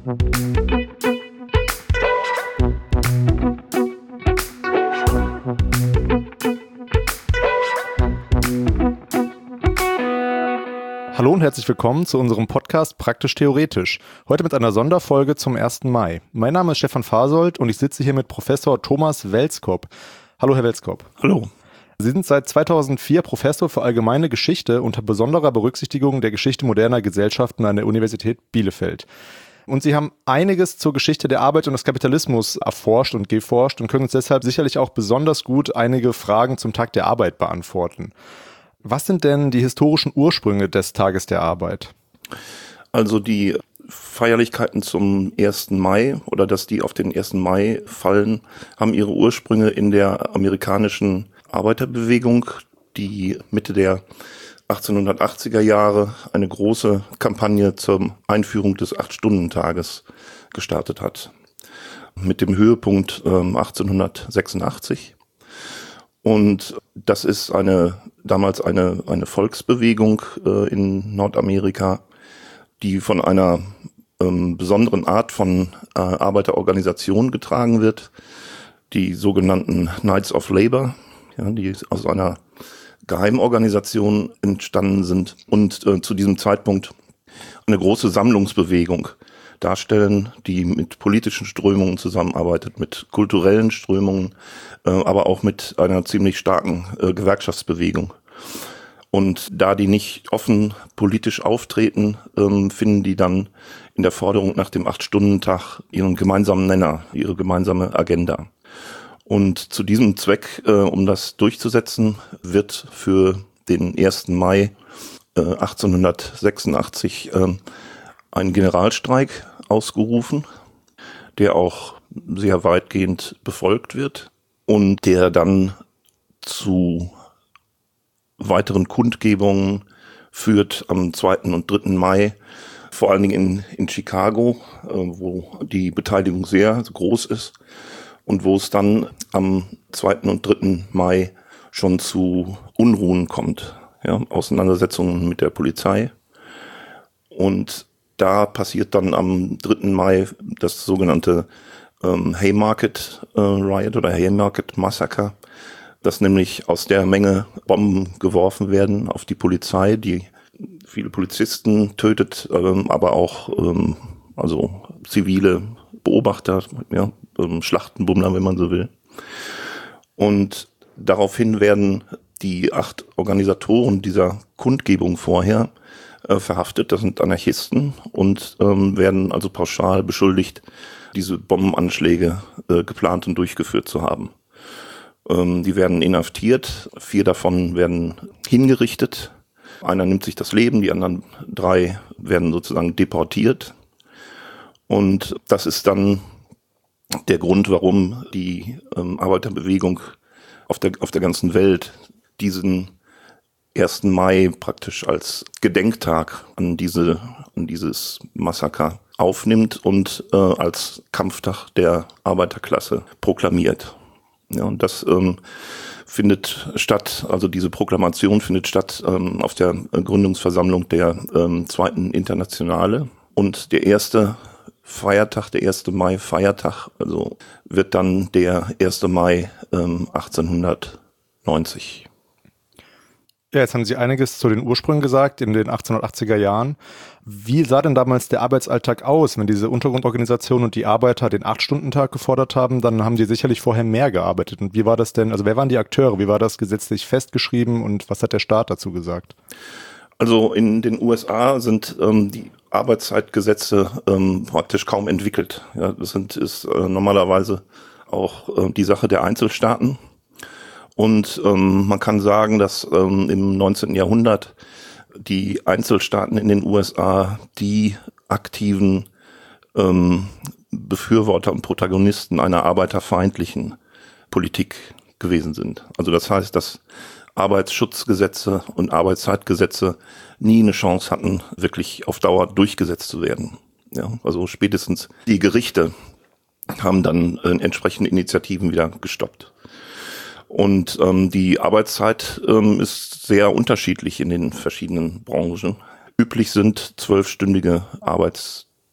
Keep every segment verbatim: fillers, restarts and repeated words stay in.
Hallo und herzlich willkommen zu unserem Podcast Praktisch Theoretisch. Heute mit einer Sonderfolge zum ersten Mai. Mein Name ist Stefan Fasold und ich sitze hier mit Professor Thomas Welskop. Hallo, Herr Welskop. Hallo. Sie sind seit zweitausendvier Professor für allgemeine Geschichte unter besonderer Berücksichtigung der Geschichte moderner Gesellschaften an der Universität Bielefeld. Und Sie haben einiges zur Geschichte der Arbeit und des Kapitalismus erforscht und geforscht und können uns deshalb sicherlich auch besonders gut einige Fragen zum Tag der Arbeit beantworten. Was sind denn die historischen Ursprünge des Tages der Arbeit? Also die Feierlichkeiten zum ersten Mai oder dass die auf den ersten Mai fallen, haben ihre Ursprünge in der amerikanischen Arbeiterbewegung, die Mitte der achtzehnhundertachtziger Jahre eine große Kampagne zur Einführung des Acht-Stunden-Tages gestartet hat. Mit dem Höhepunkt ähm, achtzehnhundertsechsundachtzig. Und das ist eine damals eine eine Volksbewegung äh, in Nordamerika, die von einer ähm, besonderen Art von äh, Arbeiterorganisation getragen wird, die sogenannten Knights of Labor, ja, die aus einer Geheimorganisation entstanden sind und äh, zu diesem Zeitpunkt eine große Sammlungsbewegung darstellen, die mit politischen Strömungen zusammenarbeitet, mit kulturellen Strömungen, äh, aber auch mit einer ziemlich starken äh, Gewerkschaftsbewegung. Und da die nicht offen politisch auftreten, ähm, finden die dann in der Forderung nach dem Acht-Stunden-Tag ihren gemeinsamen Nenner, ihre gemeinsame Agenda. Und zu diesem Zweck, äh, um das durchzusetzen, wird für den ersten Mai äh, achtzehnhundertsechsundachtzig äh, ein Generalstreik ausgerufen, der auch sehr weitgehend befolgt wird und der dann zu weiteren Kundgebungen führt am zweiten und dritten Mai, vor allen Dingen in, in Chicago, äh, wo die Beteiligung sehr groß ist und wo es dann am zweiten und dritten Mai schon zu Unruhen kommt, ja, Auseinandersetzungen mit der Polizei. Und da passiert dann am dritten Mai das sogenannte ähm, Haymarket äh, Riot oder Haymarket Massacre, dass nämlich aus der Menge Bomben geworfen werden auf die Polizei, die viele Polizisten tötet, ähm, aber auch ähm, also zivile Beobachter, ja, ähm, Schlachtenbummler, wenn man so will. Und daraufhin werden die acht Organisatoren dieser Kundgebung vorher äh, verhaftet. Das sind Anarchisten und ähm, werden also pauschal beschuldigt, diese Bombenanschläge äh, geplant und durchgeführt zu haben. Ähm, die werden inhaftiert, vier davon werden hingerichtet. Einer nimmt sich das Leben, die anderen drei werden sozusagen deportiert. Und das ist dann der Grund, warum die ähm, Arbeiterbewegung auf der, auf der ganzen Welt diesen ersten Mai praktisch als Gedenktag an diese, an dieses Massaker aufnimmt und äh, als Kampftag der Arbeiterklasse proklamiert. Ja, und das ähm, findet statt, also diese Proklamation findet statt ähm, auf der Gründungsversammlung der ähm, zweiten Internationale. Und der erste Feiertag, der erste Mai Feiertag, also wird dann der erste Mai ähm, achtzehnhundertneunzig. Ja, jetzt haben Sie einiges zu den Ursprüngen gesagt, in den achtzehnhundertachtziger Jahren. Wie sah denn damals der Arbeitsalltag aus? Wenn diese Untergrundorganisation und die Arbeiter den Acht-Stunden-Tag gefordert haben, dann haben die sicherlich vorher mehr gearbeitet. Und wie war das denn, also wer waren die Akteure? Wie war das gesetzlich festgeschrieben und was hat der Staat dazu gesagt? Also in den U S A sind ähm, die Arbeitszeitgesetze ähm, praktisch kaum entwickelt. Ja, das sind, ist äh, normalerweise auch äh, die Sache der Einzelstaaten. Und ähm, man kann sagen, dass ähm, im neunzehnten Jahrhundert die Einzelstaaten in den U S A die aktiven ähm, Befürworter und Protagonisten einer arbeiterfeindlichen Politik gewesen sind. Also das heißt, dass Arbeitsschutzgesetze und Arbeitszeitgesetze nie eine Chance hatten, wirklich auf Dauer durchgesetzt zu werden. Ja, also spätestens die Gerichte haben dann äh, entsprechende Initiativen wieder gestoppt. Und ähm, die Arbeitszeit ähm, ist sehr unterschiedlich in den verschiedenen Branchen. Üblich sind zwölfstündige Arbeits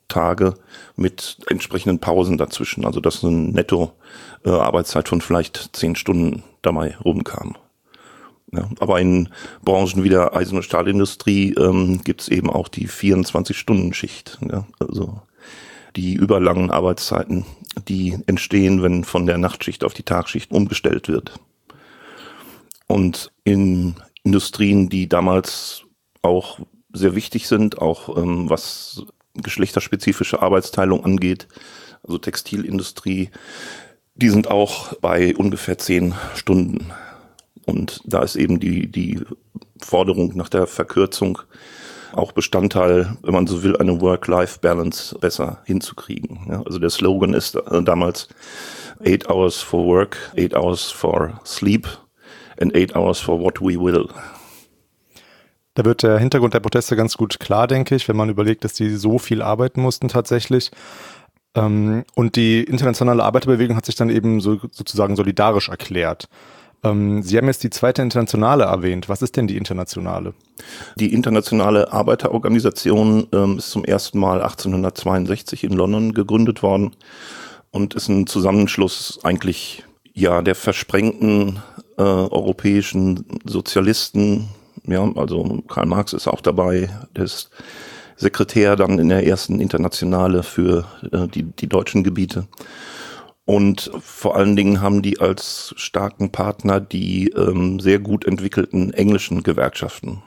Tage mit entsprechenden Pausen dazwischen. Also dass eine Netto-Arbeitszeit von vielleicht zehn Stunden dabei rumkam. Ja, aber in Branchen wie der Eisen- und Stahlindustrie ähm, gibt es eben auch die vierundzwanzig-Stunden-Schicht. Ja, also die überlangen Arbeitszeiten, die entstehen, wenn von der Nachtschicht auf die Tagschicht umgestellt wird. Und in Industrien, die damals auch sehr wichtig sind, auch ähm, was geschlechterspezifische Arbeitsteilung angeht, also Textilindustrie, die sind auch bei ungefähr zehn Stunden. Und da ist eben die, die Forderung nach der Verkürzung auch Bestandteil, wenn man so will, eine Work-Life-Balance besser hinzukriegen. Ja, also der Slogan ist äh, damals eight hours for work, eight hours for sleep and eight hours for what we will. Da wird der Hintergrund der Proteste ganz gut klar, denke ich, wenn man überlegt, dass die so viel arbeiten mussten tatsächlich. Ähm, und die internationale Arbeiterbewegung hat sich dann eben so, sozusagen solidarisch erklärt. Ähm, Sie haben jetzt die zweite Internationale erwähnt. Was ist denn die Internationale? Die Internationale Arbeiterorganisation ähm, ist zum ersten Mal achtzehnhundertzweiundsechzig in London gegründet worden und ist ein Zusammenschluss eigentlich ja der versprengten äh, europäischen Sozialisten. Ja, also Karl Marx ist auch dabei, der ist Sekretär dann in der ersten Internationale für äh, die, die deutschen Gebiete. Und vor allen Dingen haben die als starken Partner die ähm, sehr gut entwickelten englischen Gewerkschaften.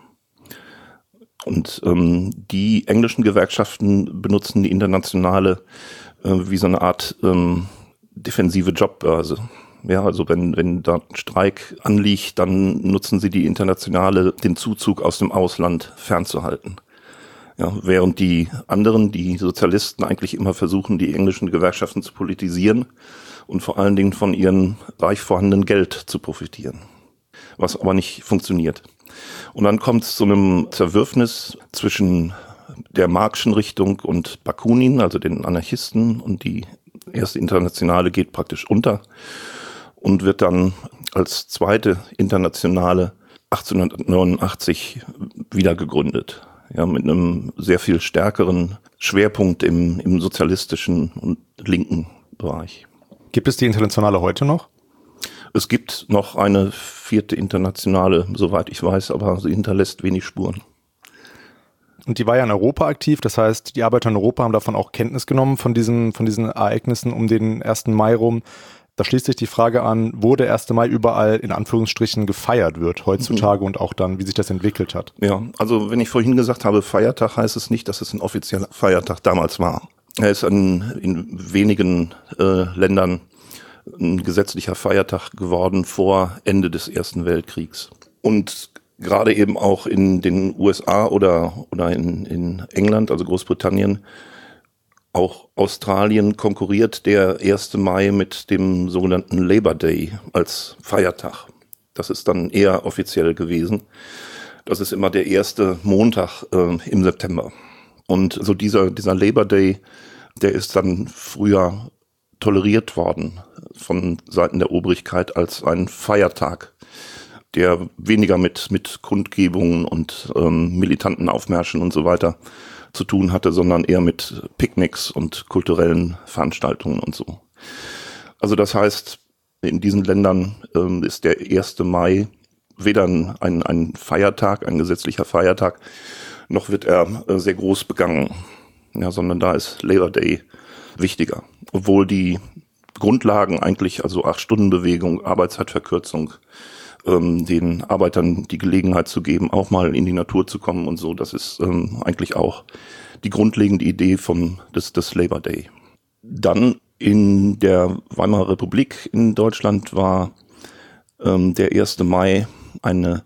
Und ähm, die englischen Gewerkschaften benutzen die Internationale äh, wie so eine Art ähm, defensive Jobbörse. Ja, also wenn, wenn da ein Streik anliegt, dann nutzen sie die Internationale, den Zuzug aus dem Ausland fernzuhalten. Ja, während die anderen, die Sozialisten, eigentlich immer versuchen, die englischen Gewerkschaften zu politisieren und vor allen Dingen von ihrem reich vorhandenen Geld zu profitieren. Was aber nicht funktioniert. Und dann kommt es zu einem Zerwürfnis zwischen der Marxischen Richtung und Bakunin, also den Anarchisten, und die erste Internationale geht praktisch unter und wird dann als zweite Internationale achtzehnhundertneunundachtzig wieder gegründet. Ja, mit einem sehr viel stärkeren Schwerpunkt im, im sozialistischen und linken Bereich. Gibt es die Internationale heute noch? Es gibt noch eine vierte Internationale, soweit ich weiß, aber sie hinterlässt wenig Spuren. Und die war ja in Europa aktiv, das heißt, die Arbeiter in Europa haben davon auch Kenntnis genommen, von diesen, von diesen Ereignissen um den ersten Mai rum. Da schließt sich die Frage an, wo der erste Mai überall in Anführungsstrichen gefeiert wird, heutzutage, mhm. und auch dann, wie sich das entwickelt hat. Ja, also wenn ich vorhin gesagt habe, Feiertag, heißt es nicht, dass es ein offizieller Feiertag damals war. Er ist an, in wenigen äh, Ländern ein gesetzlicher Feiertag geworden vor Ende des Ersten Weltkriegs. Und gerade eben auch in den U S A oder, oder in, in England, also Großbritannien, auch Australien konkurriert der erste Mai mit dem sogenannten Labor Day als Feiertag. Das ist dann eher offiziell gewesen. Das ist immer der erste Montag äh, im September. Und so dieser, dieser Labor Day, der ist dann früher toleriert worden von Seiten der Obrigkeit als ein Feiertag, der weniger mit, mit Kundgebungen und ähm, militanten Aufmärschen und so weiter zu tun hatte, sondern eher mit Picknicks und kulturellen Veranstaltungen und so. Also das heißt, in diesen Ländern ähm, ist der erste Mai weder ein, ein Feiertag, ein gesetzlicher Feiertag, noch wird er äh, sehr groß begangen, ja, sondern da ist Labor Day wichtiger. Obwohl die Grundlagen eigentlich, also Acht-Stunden-Bewegung, Arbeitszeitverkürzung, ähm, den Arbeitern die Gelegenheit zu geben, auch mal in die Natur zu kommen und so, das ist ähm, eigentlich auch die grundlegende Idee vom, des, des Labor Day. Dann in der Weimarer Republik in Deutschland war ähm, der erste Mai eine,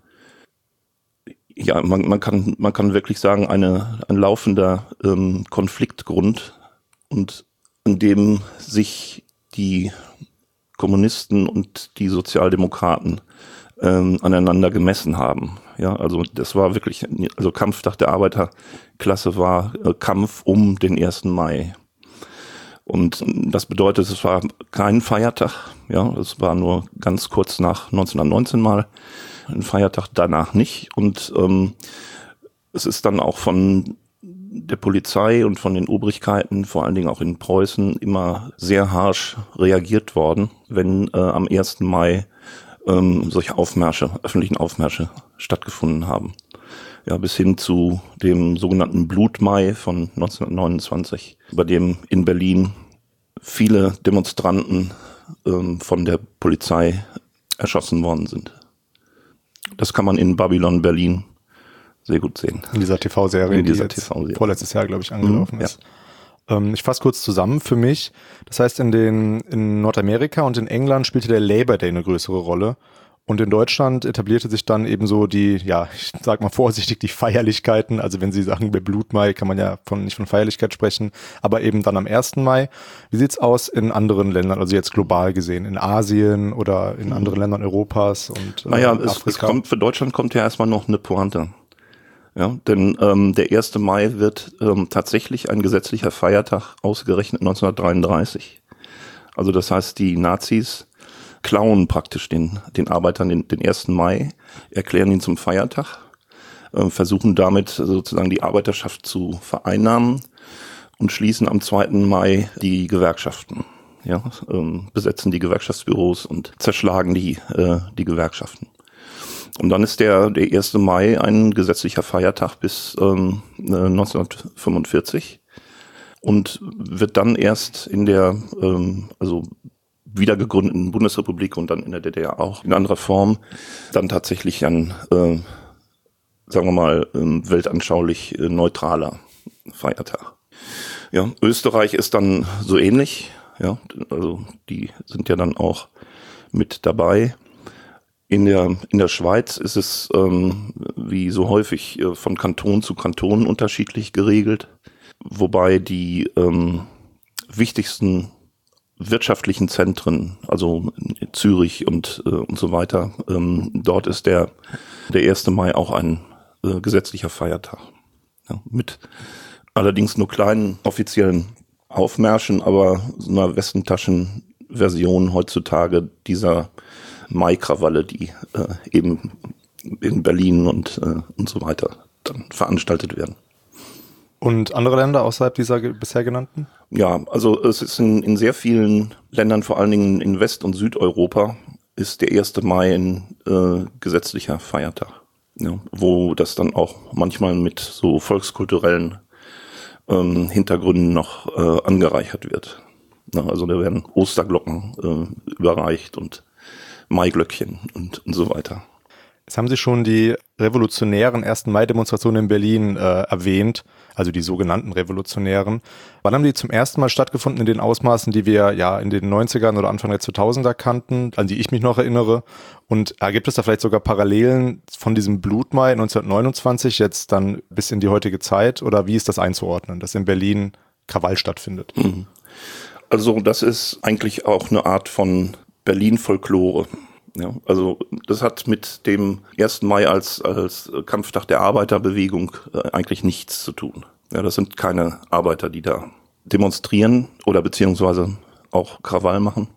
ja, man, man kann, man kann wirklich sagen, eine, ein laufender ähm, Konfliktgrund, und in dem sich die Kommunisten und die Sozialdemokraten ähm, aneinander gemessen haben. Ja, also das war wirklich, also Kampftag der Arbeiterklasse war äh, Kampf um den ersten Mai. Und das bedeutet, es war kein Feiertag, ja, es war nur ganz kurz nach neunzehnhundertneunzehn mal ein Feiertag, danach nicht. Und ähm, es ist dann auch von der Polizei und von den Obrigkeiten, vor allen Dingen auch in Preußen, immer sehr harsch reagiert worden, wenn äh, am ersten Mai ähm, solche Aufmärsche, öffentlichen Aufmärsche stattgefunden haben. Ja, bis hin zu dem sogenannten Blutmai von neunzehnhundertneunundzwanzig, bei dem in Berlin viele Demonstranten ähm, von der Polizei erschossen worden sind. Das kann man in Babylon Berlin sehr gut sehen. In dieser T V-Serie, in dieser die T V-Serie. vorletztes Jahr, glaube ich, angelaufen mhm, ist. Ja. Ähm, ich fasse kurz zusammen für mich. Das heißt, in den in Nordamerika und in England spielte der Labor Day eine größere Rolle. Und in Deutschland etablierte sich dann eben so die, ja, ich sag mal vorsichtig, die Feierlichkeiten. Also wenn Sie sagen, bei Blutmai kann man ja von, nicht von Feierlichkeit sprechen, aber eben dann am ersten Mai. Wie sieht's aus in anderen Ländern, also jetzt global gesehen, in Asien oder in anderen Ländern Europas und äh, naja, es, es kommt, für Deutschland kommt ja erstmal noch eine Pointe. Ja, denn ähm, der erste Mai wird ähm, tatsächlich ein gesetzlicher Feiertag, ausgerechnet neunzehnhundertdreiunddreißig. Also das heißt, die Nazis klauen praktisch den, den Arbeitern den, den ersten Mai, erklären ihn zum Feiertag, äh, versuchen damit sozusagen die Arbeiterschaft zu vereinnahmen und schließen am zweiten Mai die Gewerkschaften. Ja, ähm, besetzen die Gewerkschaftsbüros und zerschlagen die, äh, die Gewerkschaften. Und dann ist der, der erste Mai ein gesetzlicher Feiertag bis ähm, neunzehnhundertfünfundvierzig und wird dann erst in der, ähm, also wiedergegründeten Bundesrepublik und dann in der D D R auch in anderer Form dann tatsächlich ein, äh, sagen wir mal, äh, weltanschaulich äh, neutraler Feiertag. Ja, Österreich ist dann so ähnlich, ja, also die sind ja dann auch mit dabei. In der in der Schweiz ist es ähm, wie so häufig äh, von Kanton zu Kanton unterschiedlich geregelt, wobei die ähm, wichtigsten wirtschaftlichen Zentren, also Zürich und äh, und so weiter, ähm, dort ist der der erste Mai auch ein äh, gesetzlicher Feiertag, ja, mit allerdings nur kleinen offiziellen Aufmärschen, aber so einer Westentaschen-Version heutzutage dieser Mai-Krawalle, die äh, eben in Berlin und äh, und so weiter dann veranstaltet werden. Und andere Länder außerhalb dieser ge- bisher genannten? Ja, also es ist in, in sehr vielen Ländern, vor allen Dingen in West- und Südeuropa, ist der erste Mai ein äh, gesetzlicher Feiertag, ja, wo das dann auch manchmal mit so volkskulturellen ähm, Hintergründen noch äh, angereichert wird. Ja, also da werden Osterglocken äh, überreicht und Maiglöckchen und, und so weiter. Jetzt haben Sie schon die revolutionären ersten Mai-Demonstrationen in Berlin äh, erwähnt, also die sogenannten revolutionären. Wann haben die zum ersten Mal stattgefunden in den Ausmaßen, die wir ja in den neunzigern oder Anfang der zweitausender kannten, an die ich mich noch erinnere? Und äh, gibt es da vielleicht sogar Parallelen von diesem Blutmai neunzehnhundertneunundzwanzig jetzt dann bis in die heutige Zeit? Oder wie ist das einzuordnen, dass in Berlin Krawall stattfindet? Also das ist eigentlich auch eine Art von Berlin-Folklore. Ja, also das hat mit dem ersten Mai als als Kampftag der Arbeiterbewegung äh, eigentlich nichts zu tun. Ja, das sind keine Arbeiter, die da demonstrieren oder beziehungsweise auch Krawall machen.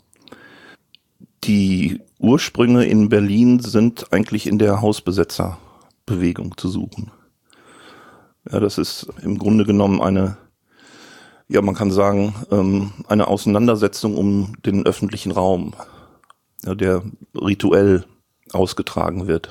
Die Ursprünge in Berlin sind eigentlich in der Hausbesetzerbewegung zu suchen. Ja, das ist im Grunde genommen eine, ja, man kann sagen, ähm, eine Auseinandersetzung um den öffentlichen Raum, ja, der rituell ausgetragen wird.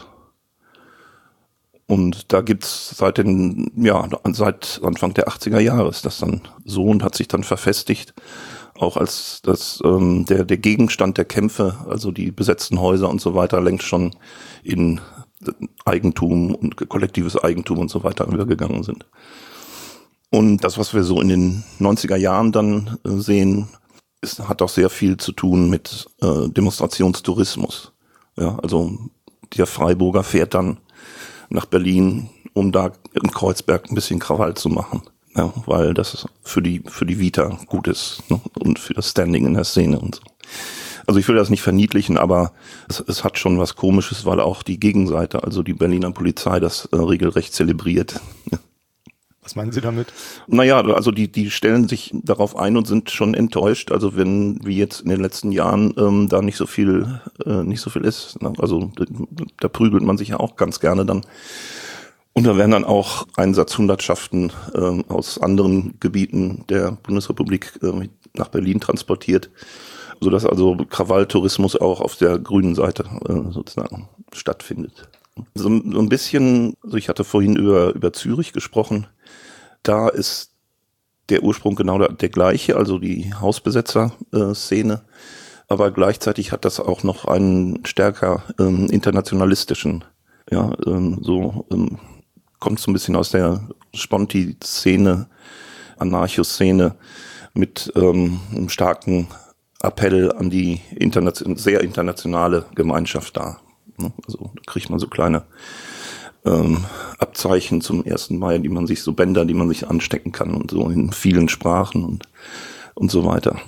Und da gibt's seit den, ja, seit Anfang der achtziger Jahre ist das dann so und hat sich dann verfestigt, auch als das ähm, der der Gegenstand der Kämpfe, also die besetzten Häuser und so weiter, längst schon in Eigentum und kollektives Eigentum und so weiter übergegangen sind. Und das, was wir so in den neunziger Jahren dann äh, sehen, ist, hat auch sehr viel zu tun mit äh, Demonstrationstourismus. Ja, also der Freiburger fährt dann nach Berlin, um da in Kreuzberg ein bisschen Krawall zu machen. Ja, weil das für die für die Vita gut ist, ne? Und für das Standing in der Szene und so. Also ich will das nicht verniedlichen, aber es, es hat schon was Komisches, weil auch die Gegenseite, also die Berliner Polizei, das äh, regelrecht zelebriert. Was meinen Sie damit? Naja, also die die stellen sich darauf ein und sind schon enttäuscht. Also wenn wie jetzt in den letzten Jahren ähm, da nicht so viel äh, nicht so viel ist. Ne? Also da, da prügelt man sich ja auch ganz gerne dann. Und da werden dann auch Einsatzhundertschaften äh, aus anderen Gebieten der Bundesrepublik äh, nach Berlin transportiert, sodass also Krawalltourismus auch auf der grünen Seite äh, sozusagen stattfindet. So, so ein bisschen, also ich hatte vorhin über, über Zürich gesprochen, da ist der Ursprung genau der, der gleiche, also die Hausbesetzer-Szene, aber gleichzeitig hat das auch noch einen stärker ähm, internationalistischen, ja, ähm, so ähm, kommt so ein bisschen aus der Sponti-Szene, Anarcho-Szene mit ähm, einem starken Appell an die internation- sehr internationale Gemeinschaft da. Also da kriegt man so kleine ähm, Abzeichen zum ersten Mai, die man sich, so Bänder, die man sich anstecken kann und so in vielen Sprachen und, und so weiter.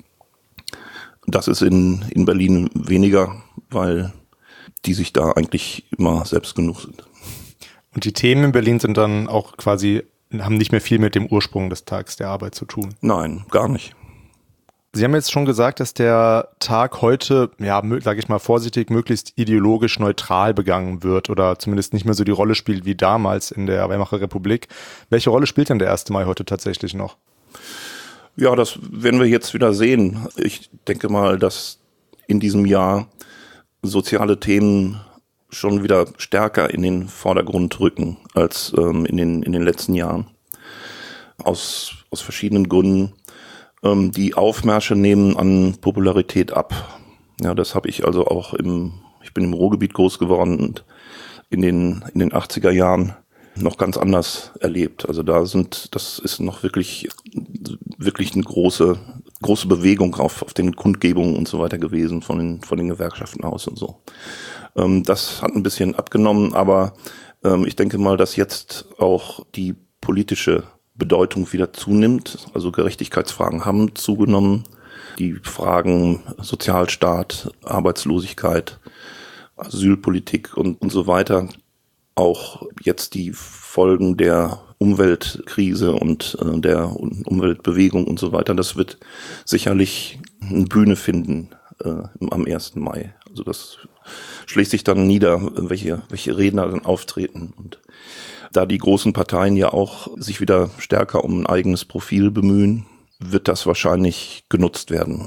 Das ist in, in Berlin weniger, weil die sich da eigentlich immer selbst genug sind. Und die Themen in Berlin sind dann auch quasi, haben nicht mehr viel mit dem Ursprung des Tags der Arbeit zu tun? Nein, gar nicht. Sie haben jetzt schon gesagt, dass der Tag heute, ja, sage ich mal vorsichtig, möglichst ideologisch neutral begangen wird oder zumindest nicht mehr so die Rolle spielt wie damals in der Weimarer Republik. Welche Rolle spielt denn der erste Mai heute tatsächlich noch? Ja, das werden wir jetzt wieder sehen. Ich denke mal, dass in diesem Jahr soziale Themen schon wieder stärker in den Vordergrund rücken als ähm, in den in den letzten Jahren. Aus aus verschiedenen Gründen. Ähm, die Aufmärsche nehmen an Popularität ab. Ja, das habe ich also auch im, ich bin im Ruhrgebiet groß geworden und in den in den achtziger Jahren noch ganz anders erlebt. Also da sind, das ist noch wirklich wirklich eine große große Bewegung auf auf den Kundgebungen und so weiter gewesen von den von den Gewerkschaften aus und so. Das hat ein bisschen abgenommen, aber ähm, ich denke mal, dass jetzt auch die politische Bedeutung wieder zunimmt. Also Gerechtigkeitsfragen haben zugenommen. Die Fragen Sozialstaat, Arbeitslosigkeit, Asylpolitik und, und so weiter. Auch jetzt die Folgen der Umweltkrise und äh, der Umweltbewegung und so weiter. Das wird sicherlich eine Bühne finden äh, am ersten Mai. Also das schlägt sich dann nieder, welche, welche Redner dann auftreten. Und da die großen Parteien ja auch sich wieder stärker um ein eigenes Profil bemühen, wird das wahrscheinlich genutzt werden,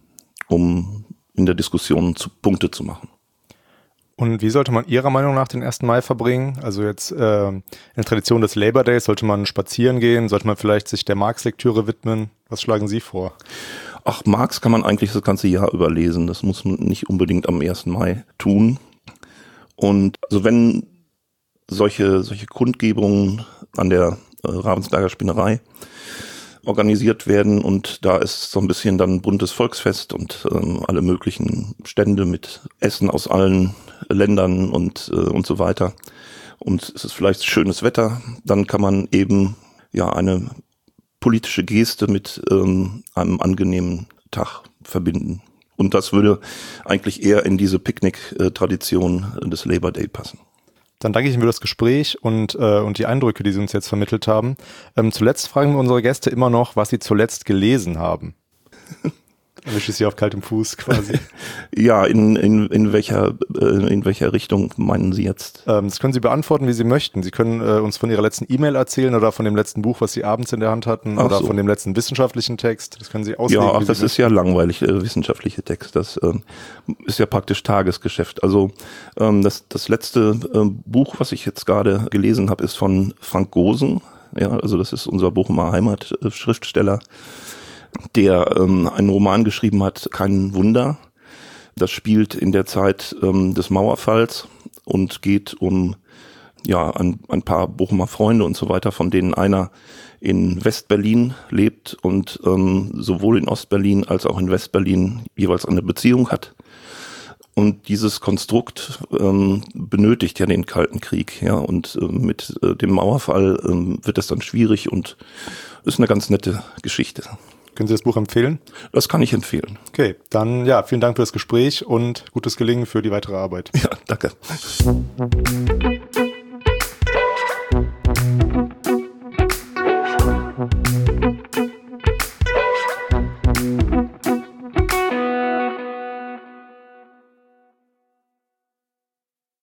um in der Diskussion zu Punkte zu machen. Und wie sollte man Ihrer Meinung nach den ersten Mai verbringen? Also jetzt äh, in der Tradition des Labor Days, sollte man spazieren gehen? Sollte man vielleicht sich der Marx-Lektüre widmen? Was schlagen Sie vor? Ach, Marx kann man eigentlich das ganze Jahr überlesen. Das muss man nicht unbedingt am ersten Mai tun. Und also wenn solche solche Kundgebungen an der äh, Ravensberger Spinnerei organisiert werden und da ist so ein bisschen dann ein buntes Volksfest und ähm, alle möglichen Stände mit Essen aus allen Ländern und äh, und so weiter. Und es ist vielleicht schönes Wetter, dann kann man eben ja eine politische Geste mit ähm, einem angenehmen Tag verbinden. Und das würde eigentlich eher in diese Picknick-Tradition des Labor Day passen. Dann danke ich Ihnen für das Gespräch und, äh, und die Eindrücke, die Sie uns jetzt vermittelt haben. Ähm, zuletzt fragen wir unsere Gäste immer noch, was sie zuletzt gelesen haben. Erwische ich Sie auf kaltem Fuß quasi. Ja, in, in, in, welcher, äh, in welcher Richtung meinen Sie jetzt? Ähm, das können Sie beantworten, wie Sie möchten. Sie können äh, uns von Ihrer letzten E-Mail erzählen oder von dem letzten Buch, was Sie abends in der Hand hatten, Ach oder so. von dem letzten wissenschaftlichen Text. Das können Sie auslegen. Ja, ach, wie das Sie ist ja langweilig, äh, wissenschaftliche Text. Das äh, ist ja praktisch Tagesgeschäft. Also ähm, das, das letzte äh, Buch, was ich jetzt gerade gelesen habe, ist von Frank Gosen. Ja, also das ist unser Bochumer Heimatschriftsteller, der ähm, einen Roman geschrieben hat, Kein Wunder. Das spielt in der Zeit ähm, des Mauerfalls und geht um ja ein, ein paar Bochumer Freunde und so weiter, von denen einer in Westberlin lebt und ähm, sowohl in Ostberlin als auch in Westberlin jeweils eine Beziehung hat. Und dieses Konstrukt ähm, benötigt ja den Kalten Krieg, ja, und äh, mit äh, dem Mauerfall äh, wird es dann schwierig und ist eine ganz nette Geschichte. Können Sie das Buch empfehlen? Das kann ich empfehlen. Okay, dann ja, vielen Dank für das Gespräch und gutes Gelingen für die weitere Arbeit. Ja, danke.